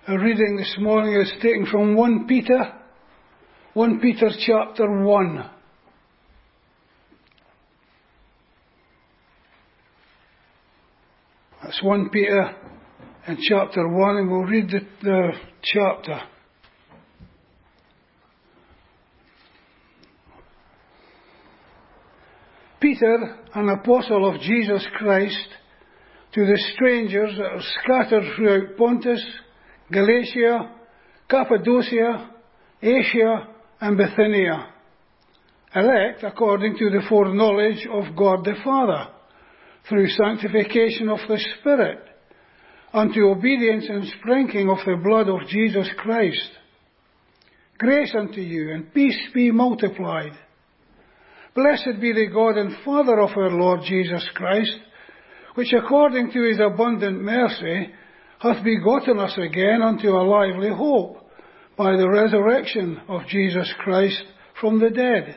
Our reading this morning is taken from 1 Peter chapter 1. That's 1 Peter in chapter 1, and we'll read the chapter. Peter, an apostle of Jesus Christ, to the strangers that are scattered throughout Pontus, Galatia, Cappadocia, Asia, and Bithynia, elect according to the foreknowledge of God the Father, through sanctification of the Spirit, unto obedience and sprinkling of the blood of Jesus Christ. Grace unto you, and peace be multiplied. Blessed be the God and Father of our Lord Jesus Christ, which according to his abundant mercy hath begotten us again unto a lively hope by the resurrection of Jesus Christ from the dead,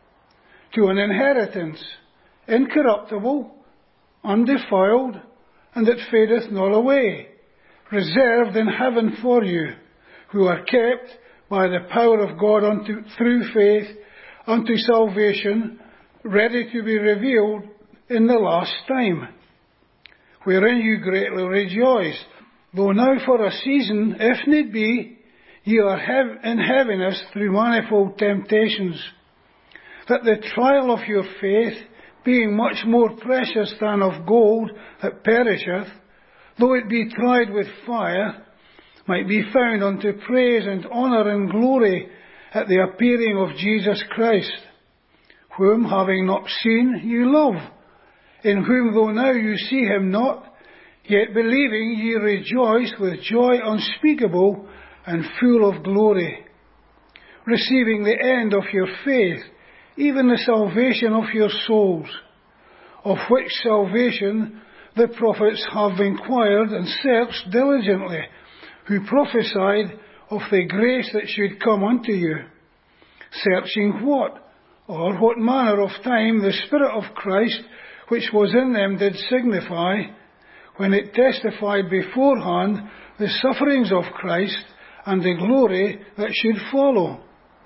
to an inheritance incorruptible, undefiled, and that fadeth not away, reserved in heaven for you, who are kept by the power of God through faith unto salvation, ready to be revealed in the last time, wherein you greatly rejoice, though now for a season, if need be, ye are in heaviness through manifold temptations, that the trial of your faith, being much more precious than of gold that perisheth, though it be tried with fire, might be found unto praise and honour and glory at the appearing of Jesus Christ, whom having not seen you love, in whom though now you see him not, yet believing ye rejoice with joy unspeakable and full of glory, receiving the end of your faith, even the salvation of your souls, of which salvation the prophets have inquired and searched diligently, who prophesied of the grace that should come unto you, searching what manner of time the Spirit of Christ which was in them did signify, when it testified beforehand the sufferings of Christ and the glory that should follow,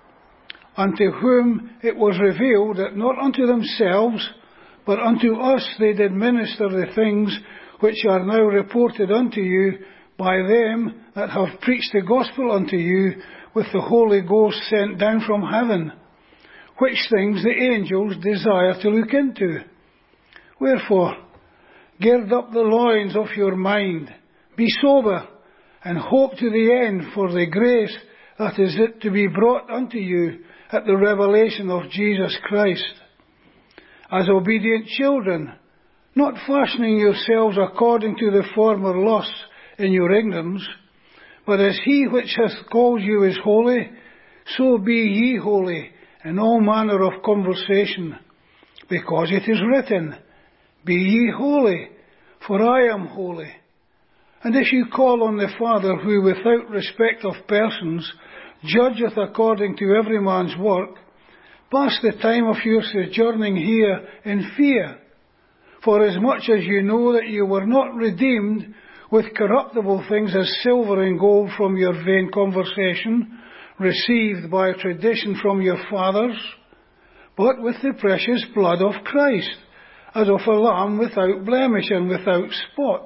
unto whom it was revealed that not unto themselves, but unto us they did minister the things which are now reported unto you by them that have preached the gospel unto you with the Holy Ghost sent down from heaven, which things the angels desire to look into. Wherefore, gird up the loins of your mind, be sober, and hope to the end for the grace that is to be brought unto you at the revelation of Jesus Christ. As obedient children, not fashioning yourselves according to the former lusts in your ignorance, but as he which hath called you is holy, so be ye holy in all manner of conversation, because it is written, Be ye holy, for I am holy. And if you call on the Father, who without respect of persons judgeth according to every man's work, pass the time of your sojourning here in fear, for as much as you know that you were not redeemed with corruptible things as silver and gold from your vain conversation, received by tradition from your fathers, but with the precious blood of Christ, as of a lamb without blemish and without spot,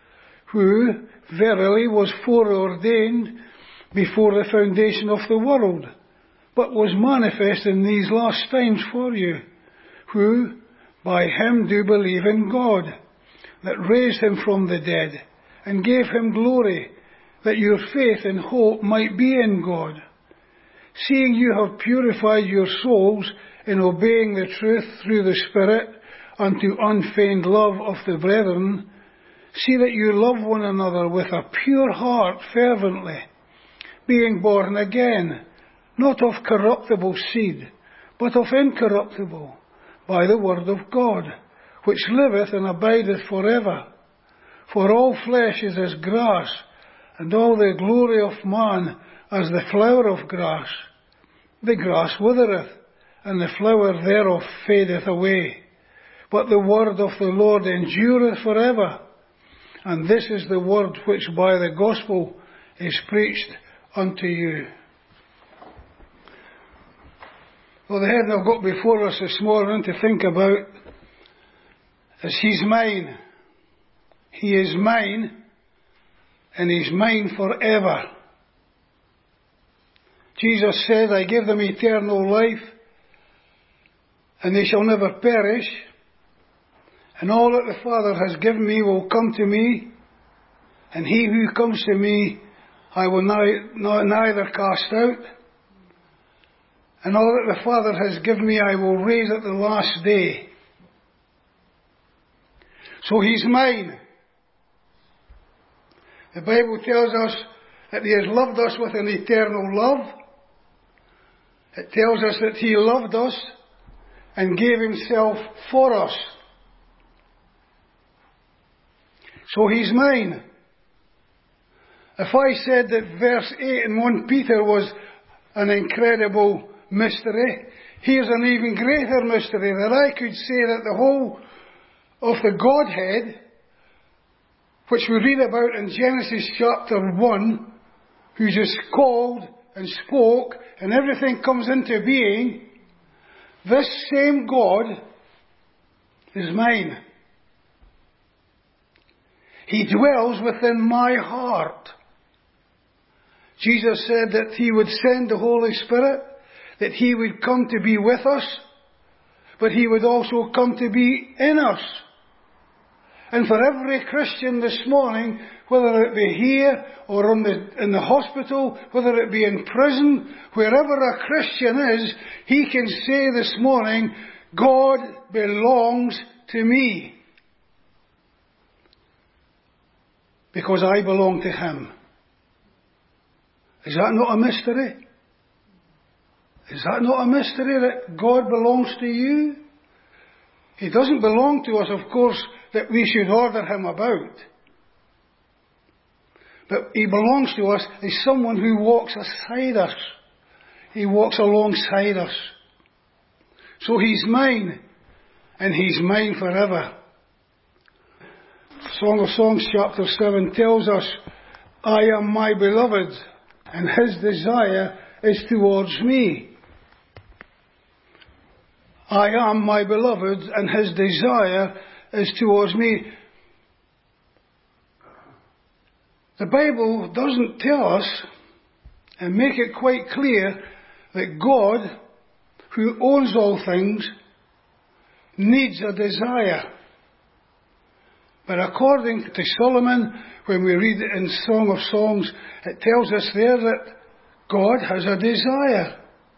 who verily was foreordained before the foundation of the world, but was manifest in these last times for you, who by him do believe in God, that raised him from the dead, and gave him glory, that your faith and hope might be in God. Seeing you have purified your souls in obeying the truth through the Spirit unto unfeigned love of the brethren, see that you love one another with a pure heart fervently, being born again, not of corruptible seed, but of incorruptible, by the word of God, which liveth and abideth forever. For all flesh is as grass, and all the glory of man as the flower of grass. The grass withereth, and the flower thereof fadeth away. But the word of the Lord endureth forever. And this is the word which by the gospel is preached unto you. Well, the heading I've got before us this morning to think about is He's mine. He is mine, and He's mine forever. Jesus said, I give them eternal life, and they shall never perish, and all that the Father has given me will come to me, and he who comes to me I will neither cast out, and all that the Father has given me I will raise at the last day. So He's mine. The Bible tells us that He has loved us with an eternal love. It tells us that He loved us and gave Himself for us. So He's mine. If I said that verse 8 in 1 Peter was an incredible mystery, here's an even greater mystery, that I could say that the whole of the Godhead, which we read about in Genesis chapter 1, who just called and spoke and everything comes into being, this same God is mine. He dwells within my heart. Jesus said that He would send the Holy Spirit, that He would come to be with us, but He would also come to be in us. And for every Christian this morning, whether it be here or in the hospital, whether it be in prison, wherever a Christian is, he can say this morning, God belongs to me. Because I belong to Him. Is that not a mystery? Is that not a mystery that God belongs to you? He doesn't belong to us, of course, that we should order Him about. But He belongs to us as someone who walks aside us. He walks alongside us. So He's mine, and He's mine forever. Song of Songs chapter 7 tells us, I am my beloved's, and His desire is towards me. I am my beloved's, and His desire is towards me. The Bible doesn't tell us and make it quite clear that God, who owns all things, needs a desire. But according to Solomon, when we read it in Song of Songs, it tells us there that God has a desire.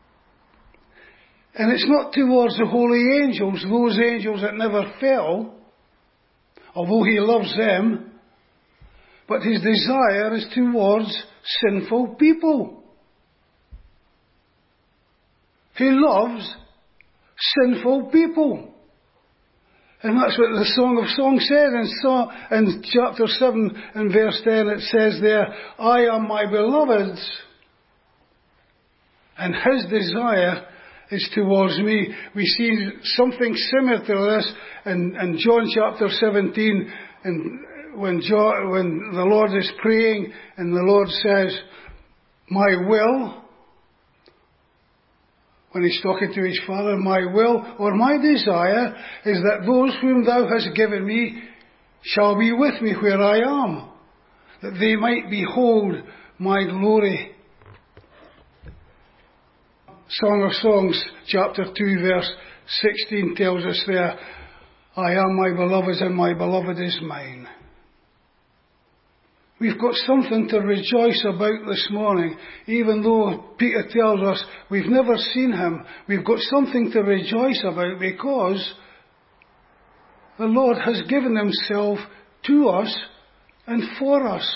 And it's not towards the holy angels, those angels that never fell, although He loves them, but His desire is towards sinful people. He loves sinful people. And that's what the Song of Songs says in chapter 7 and verse 10. It says there, I am my beloved's, and His desire is towards me. We see something similar to this in John chapter 17, and when the Lord is praying and the Lord says, my will, when He's talking to His Father, my will or my desire is that those whom Thou hast given me shall be with me where I am, that they might behold my glory. Song of Songs chapter 2 verse 16 tells us there, I am my beloved's, and my beloved is mine. We've got something to rejoice about this morning. Even though Peter tells us we've never seen Him, we've got something to rejoice about, because the Lord has given Himself to us and for us.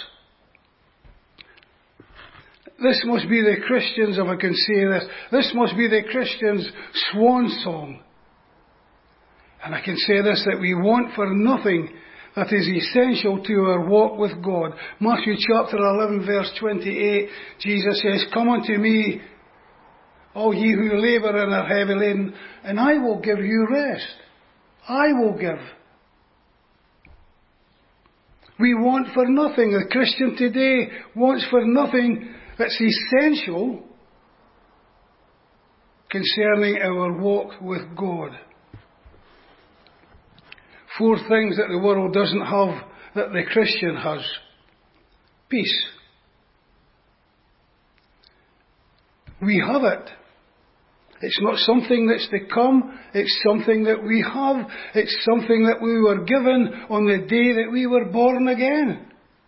This must be the Christian's, if I can say this must be the Christian's swan song. And I can say this, that we want for nothing that is essential to our walk with God. Matthew chapter 11 verse 28, Jesus says, come unto me, all ye who labour and are heavy laden, and I will give you rest. I will give. We want for nothing. The Christian today wants for nothing that's essential concerning our walk with God. 4 things that the world doesn't have that the Christian has. Peace. We have it. It's not something that's to come. It's something that we have. It's something that we were given on the day that we were born again.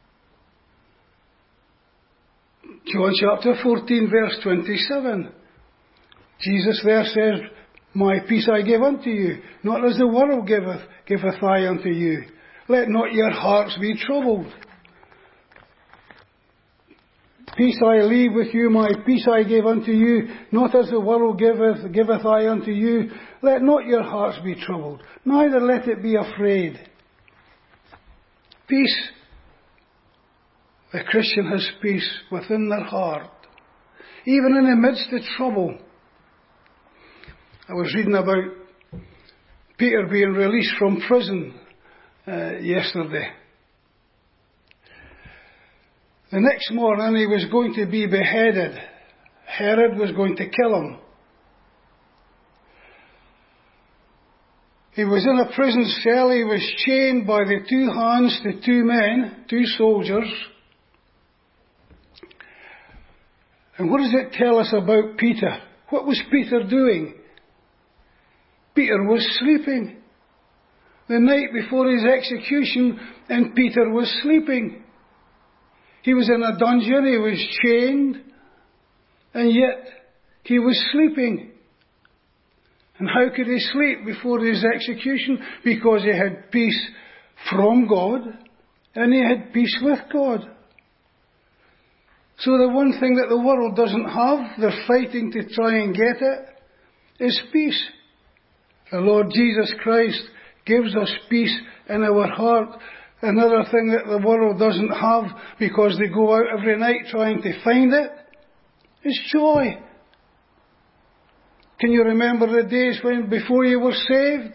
John chapter 14 verse 27. Jesus there says, "My peace I give unto you, not as the world giveth I unto you. Let not your hearts be troubled. Peace I leave with you, my peace I give unto you, not as the world giveth I unto you. Let not your hearts be troubled, neither let it be afraid." Peace. The Christian has peace within their heart, even in the midst of trouble. I was reading about Peter being released from prison yesterday. The next morning he was going to be beheaded. Herod was going to kill him. He was in a prison cell. He was chained by the 2 hands to 2 men, 2 soldiers. And what does it tell us about Peter? What was Peter doing? Peter was sleeping. The night before his execution, and Peter was sleeping. He was in a dungeon, he was chained, and yet he was sleeping. And how could he sleep before his execution? Because he had peace from God, and he had peace with God. So the one thing that the world doesn't have, they're fighting to try and get it, is peace. The Lord Jesus Christ gives us peace in our heart. Another thing that the world doesn't have, because they go out every night trying to find it, is joy. Can you remember the days before you were saved?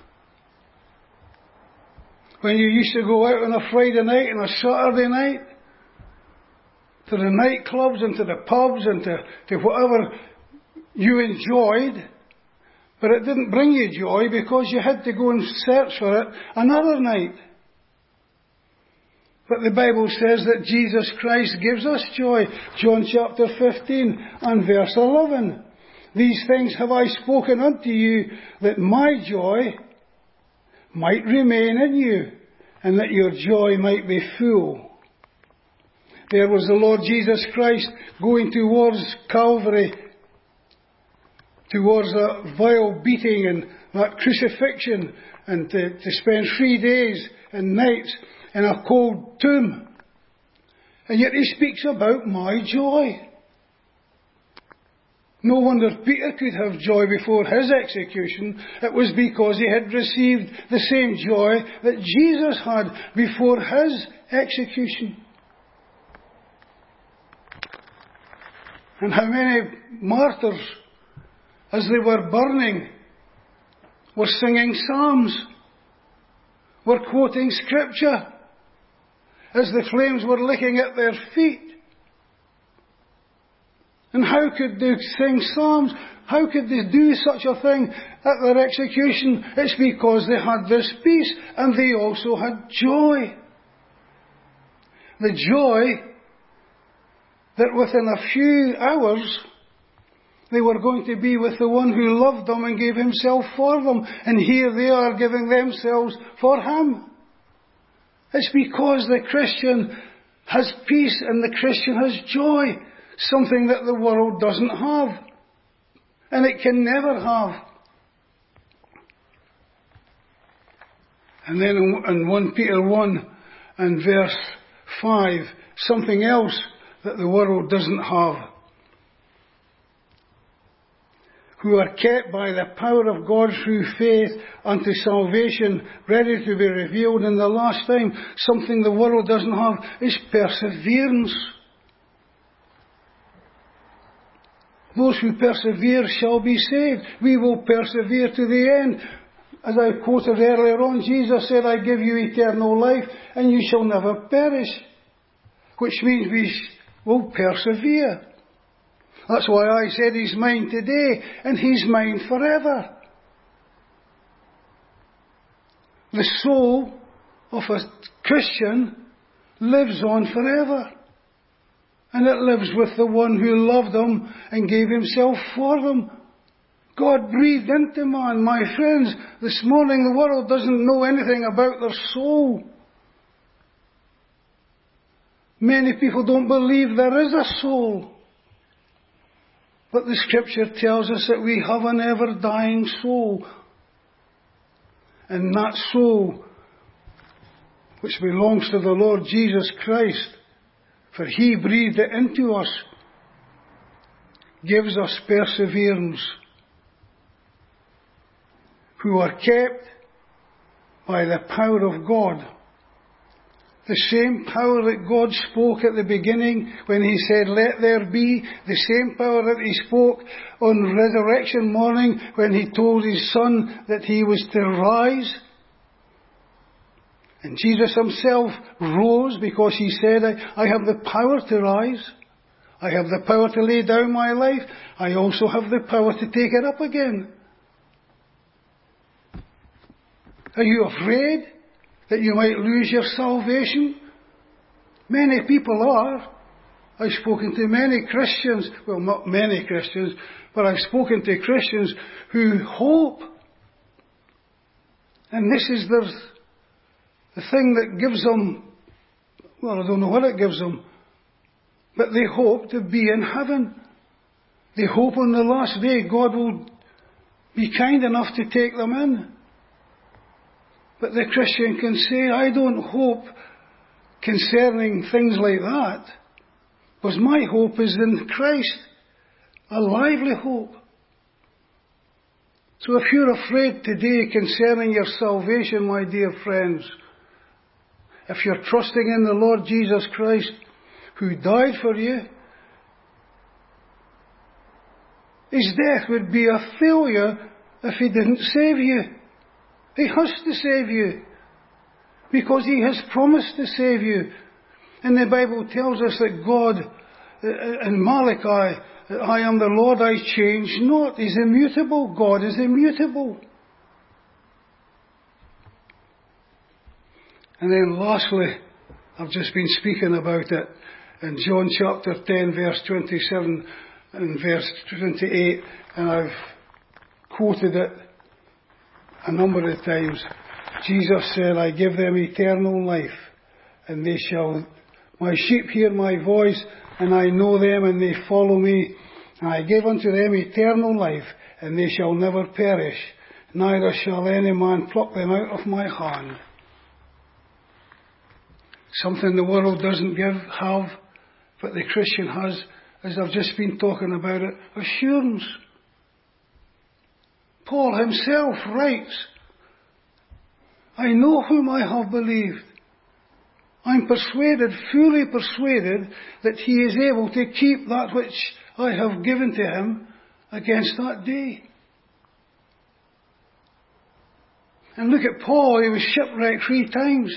When you used to go out on a Friday night and a Saturday night, to the nightclubs and to the pubs and to whatever you enjoyed, but it didn't bring you joy because you had to go and search for it another night. But the Bible says that Jesus Christ gives us joy. John chapter 15 and verse 11. "These things have I spoken unto you, that my joy might remain in you, and that your joy might be full." There was the Lord Jesus Christ going towards Calvary, towards that vile beating and that crucifixion, and to spend 3 days and nights in a cold tomb. And yet he speaks about my joy. No wonder Peter could have joy before his execution. It was because he had received the same joy that Jesus had before his execution. And how many martyrs, as they were burning, were singing psalms, were quoting scripture, as the flames were licking at their feet. And how could they sing psalms? How could they do such a thing at their execution? It's because they had this peace, and they also had joy. The joy that within a few hours they were going to be with the one who loved them and gave himself for them. And here they are giving themselves for him. It's because the Christian has peace and the Christian has joy. Something that the world doesn't have. And it can never have. And then in 1 Peter 1 and verse 5, something else that the world doesn't have. "Who are kept by the power of God through faith unto salvation, ready to be revealed in the last time." Something the world doesn't have is perseverance. "Those who persevere shall be saved." We will persevere to the end. as I quoted earlier on, Jesus said, I give you eternal life and you shall never perish. Which means we will persevere. That's why I said He's mine today and He's mine forever. The soul of a Christian lives on forever. And it lives with the one who loved them and gave Himself for them. God breathed into man. My friends, this morning the world doesn't know anything about their soul. Many people don't believe there is a soul. But the Scripture tells us that we have an ever-dying soul. And that soul, which belongs to the Lord Jesus Christ, for He breathed it into us, gives us perseverance, who are kept by the power of God. The same power that God spoke at the beginning when He said, let there be, the same power that He spoke on resurrection morning when He told His Son that He was to rise. And Jesus Himself rose because He said, I have the power to rise. I have the power to lay down my life. I also have the power to take it up again. Are you afraid that you might lose your salvation? Many people are. I've spoken to many Christians, well, not many Christians, but I've spoken to Christians who hope. And this is the thing that gives them, well, I don't know what it gives them, but they hope to be in heaven. They hope on the last day God will be kind enough to take them in. But the Christian can say, I don't hope concerning things like that, because my hope is in Christ, a lively hope. So if you're afraid today concerning your salvation, my dear friends, if you're trusting in the Lord Jesus Christ, who died for you, His death would be a failure if He didn't save you. He has to save you, because He has promised to save you. And the Bible tells us that God, in Malachi, I am the Lord, I change not. He's immutable. God is immutable. And then lastly, I've just been speaking about it in John chapter 10, verse 27 and verse 28, and I've quoted it a number of times. Jesus said, I give them eternal life, and my sheep hear my voice, and I know them, and they follow me. And I give unto them eternal life, and they shall never perish, neither shall any man pluck them out of my hand. Something the world doesn't have, but the Christian has, as I've just been talking about it, assurance. Paul himself writes, I know whom I have believed. I'm persuaded, fully persuaded, that he is able to keep that which I have given to him against that day. And look at Paul, he was shipwrecked 3 times.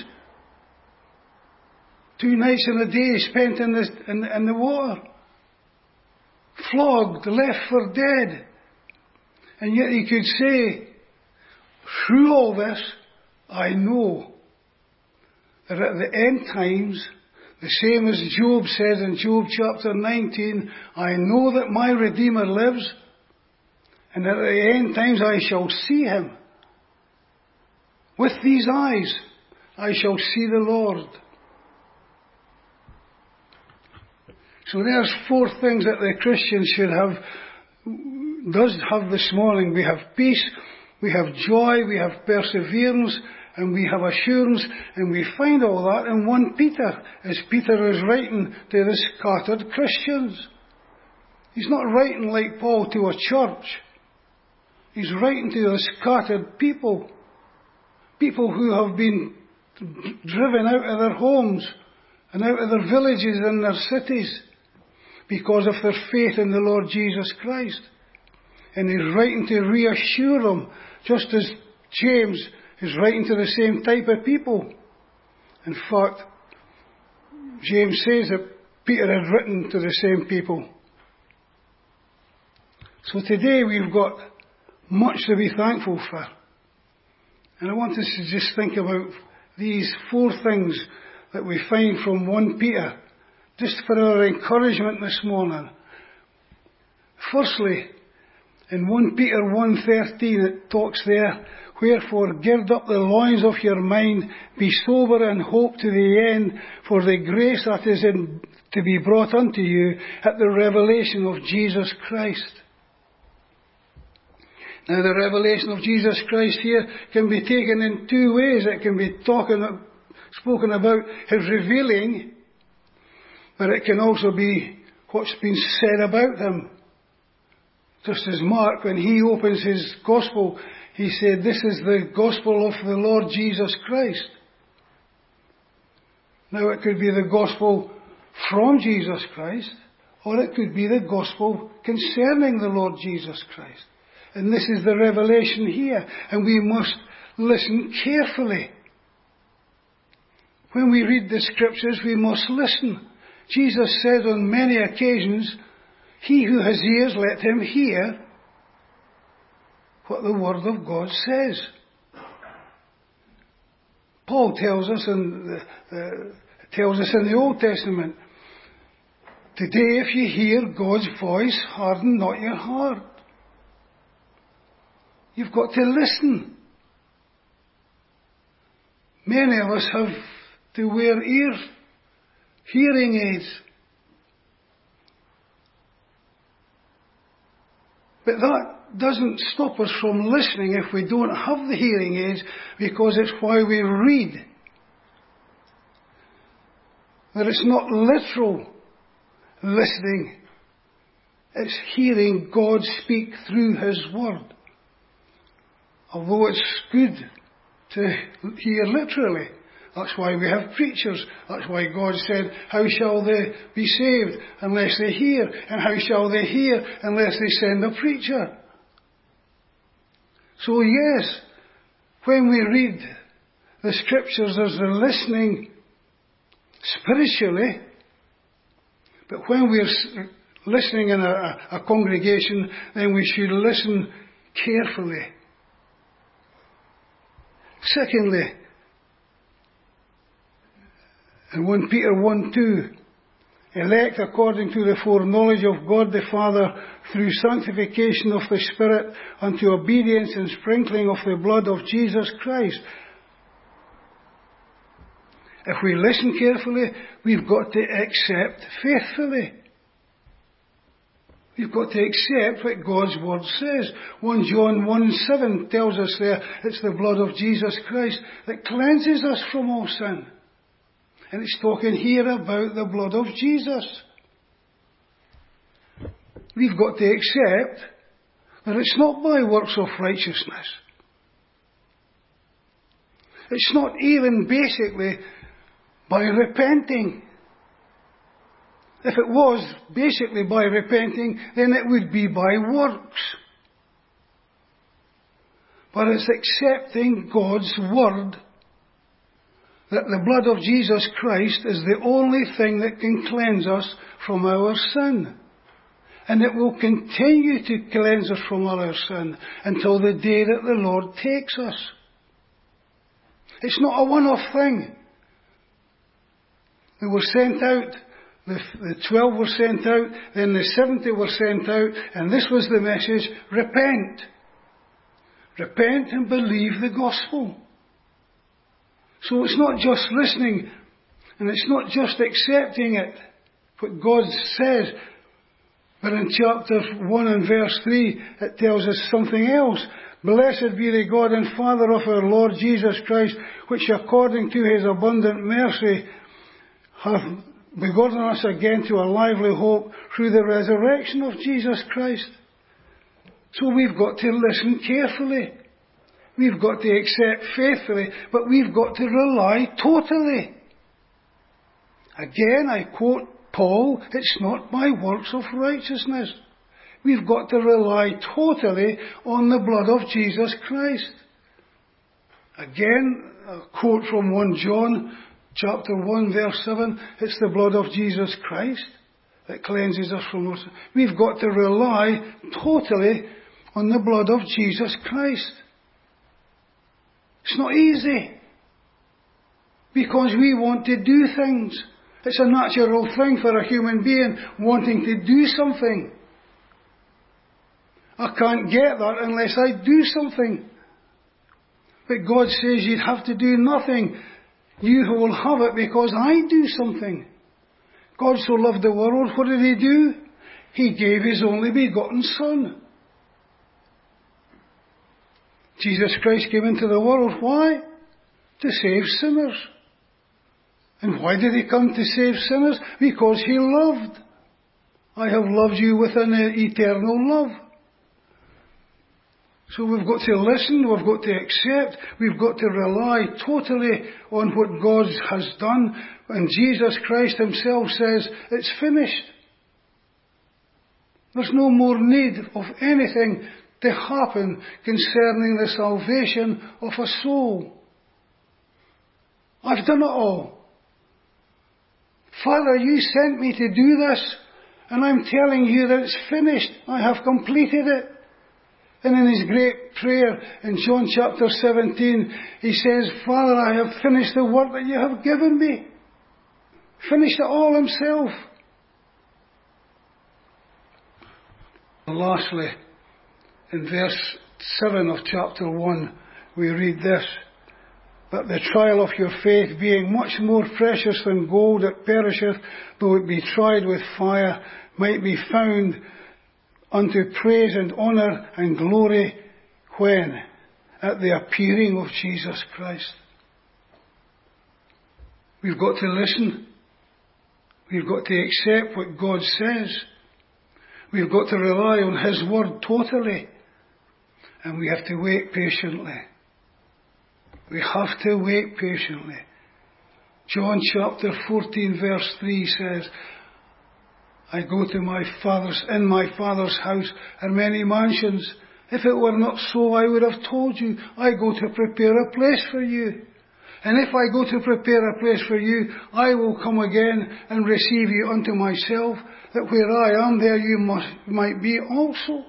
2 nights and a day spent in the water. Flogged, left for dead. And yet he could say, through all this, I know that at the end times, the same as Job says in Job chapter 19, I know that my Redeemer lives, and at the end times I shall see him. With these eyes I shall see the Lord. So there's 4 things that the Christian does have this morning. We have peace, we have joy, we have perseverance, and we have assurance, and we find all that in 1 Peter, as Peter is writing to the scattered Christians. He's not writing like Paul to a church. He's writing to the scattered people who have been driven out of their homes and out of their villages and their cities because of their faith in the Lord Jesus Christ. And he's writing to reassure them, just as James is writing to the same type of people. In fact, James says that Peter had written to the same people. So today we've got much to be thankful for. And I want us to just think about these 4 things that we find from 1 Peter, just for our encouragement this morning. Firstly, in 1 Peter 1:13 it talks there, "Wherefore gird up the loins of your mind, be sober and hope to the end for the grace that is to be brought unto you at the revelation of Jesus Christ." Now the revelation of Jesus Christ here can be taken in 2 ways. It can be spoken about his revealing, but it can also be what's been said about him. Just as Mark, when he opens his gospel, he said, "This is the gospel of the Lord Jesus Christ." Now it could be the gospel from Jesus Christ, or it could be the gospel concerning the Lord Jesus Christ. And this is the revelation here, and we must listen carefully. When we read the scriptures, we must listen. Jesus said on many occasions, "He who has ears, let him hear what the Word of God says." Paul tells us in the Old Testament, "Today if you hear God's voice, harden not your heart." You've got to listen. Many of us have to wear hearing aids. But that doesn't stop us from listening if we don't have the hearing aids, because it's why we read. That it's not literal listening. It's hearing God speak through His Word. Although it's good to hear literally. That's why we have preachers. That's why God said, "How shall they be saved unless they hear? And how shall they hear unless they send a preacher?" So yes, when we read the scriptures, there's the listening spiritually. But when we're listening in a congregation, then we should listen carefully. Secondly, in 1 Peter 1:2, "Elect according to the foreknowledge of God the Father through sanctification of the Spirit unto obedience and sprinkling of the blood of Jesus Christ." If we listen carefully, we've got to accept faithfully. We've got to accept what God's Word says. 1 John 1:7 tells us there, it's the blood of Jesus Christ that cleanses us from all sin. And it's talking here about the blood of Jesus. We've got to accept that it's not by works of righteousness. It's not even basically by repenting. If it was basically by repenting, then it would be by works. But it's accepting God's Word that the blood of Jesus Christ is the only thing that can cleanse us from our sin. And it will continue to cleanse us from our sin until the day that the Lord takes us. It's not a one-off thing. They were sent out. The 12 were sent out, then the 70 were sent out, and this was the message: repent. Repent and believe the gospel. So it's not just listening, and it's not just accepting it, what God says, but in chapter 1 and verse 3, it tells us something else. "Blessed be the God and Father of our Lord Jesus Christ, which according to His abundant mercy hath begotten us again to a lively hope through the resurrection of Jesus Christ." So we've got to listen carefully. We've got to accept faithfully, but we've got to rely totally. Again, I quote Paul, "It's not by works of righteousness." We've got to rely totally on the blood of Jesus Christ. Again, a quote from 1 John chapter 1 verse 7, it's the blood of Jesus Christ that cleanses us from our sin. We've got to rely totally on the blood of Jesus Christ. It's not easy, because we want to do things. It's a natural thing for a human being wanting to do something. I can't get that unless I do something. But God says you'd have to do nothing. You will have it because I do something. God so loved the world, what did He do? He gave His only begotten Son. Jesus Christ came into the world. Why? To save sinners. And why did He come to save sinners? Because He loved. I have loved you with an eternal love. So we've got to listen, we've got to accept, we've got to rely totally on what God has done. And Jesus Christ Himself says, it's finished. There's no more need of anything to happen concerning the salvation of a soul. I've done it all. Father, you sent me to do this, and I'm telling you that it's finished. I have completed it. And in His great prayer in John chapter 17, He says, Father, I have finished the work that you have given me. Finished it all Himself. And lastly, in verse 7 of chapter 1, we read this, that the trial of your faith, being much more precious than gold that perisheth, though it be tried with fire, might be found unto praise and honour and glory when? At the appearing of Jesus Christ. We've got to listen. We've got to accept what God says. We've got to rely on His word totally. And we have to wait patiently. We have to wait patiently. John chapter 14 verse 3 says, I go to in my Father's house are many mansions. If it were not so, I would have told you, I go to prepare a place for you. And if I go to prepare a place for you, I will come again and receive you unto myself, that where I am, there you might be also.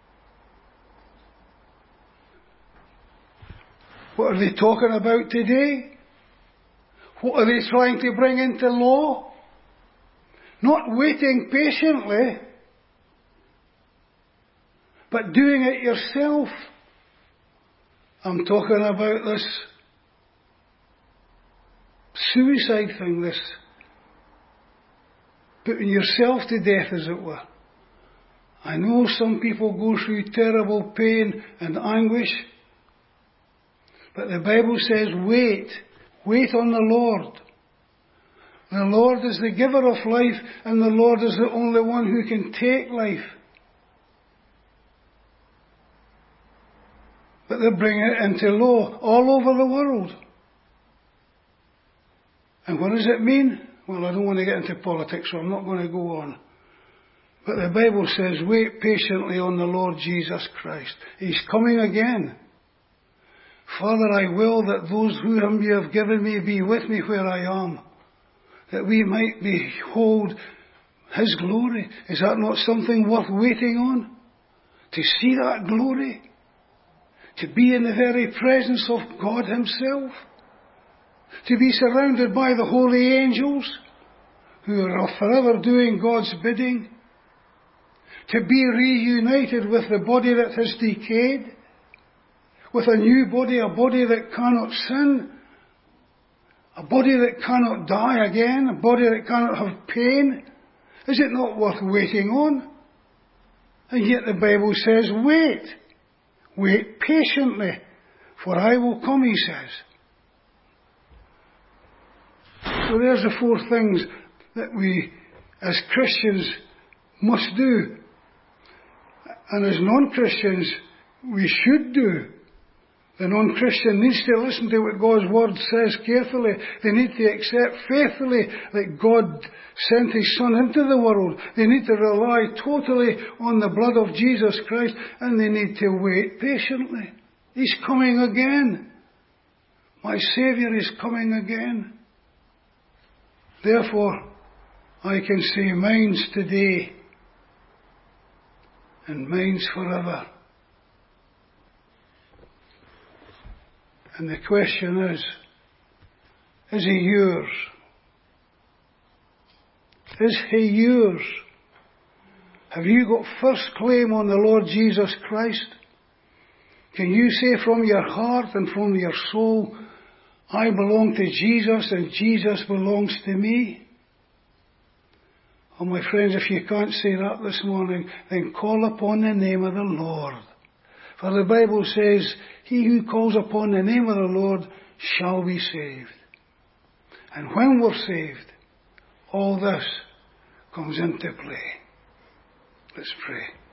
What are they talking about today? What are they trying to bring into law? Not waiting patiently, but doing it yourself. I'm talking about this suicide thing, this putting yourself to death, as it were. I know some people go through terrible pain and anguish, but the Bible says wait on the Lord. The Lord is the giver of life, and the Lord is the only one who can take life. But they bring it into law all over the world. And what does it mean? Well, I don't want to get into politics, so I'm not going to go on. But the Bible says, wait patiently on the Lord Jesus Christ. He's coming again. Father, I will that those whom you have given me be with me where I am, that we might behold His glory. Is that not something worth waiting on? To see that glory? To be in the very presence of God Himself? To be surrounded by the holy angels who are forever doing God's bidding? To be reunited with the body that has decayed? With a new body, a body that cannot sin? A body that cannot die again, a body that cannot have pain. Is it not worth waiting on? And yet the Bible says, wait. Wait patiently, for I will come, He says. So there's the four things that we, as Christians, must do. And as non-Christians, we should do. The non-Christian needs to listen to what God's Word says carefully. They need to accept faithfully that God sent His Son into the world. They need to rely totally on the blood of Jesus Christ, and they need to wait patiently. He's coming again. My Saviour is coming again. Therefore, I can say mine's today and mine's forever. And the question is he yours? Is he yours? Have you got first claim on the Lord Jesus Christ? Can you say from your heart and from your soul, I belong to Jesus and Jesus belongs to me? Oh, my friends, if you can't say that this morning, then call upon the name of the Lord. For the Bible says, he who calls upon the name of the Lord shall be saved. And when we're saved, all this comes into play. Let's pray.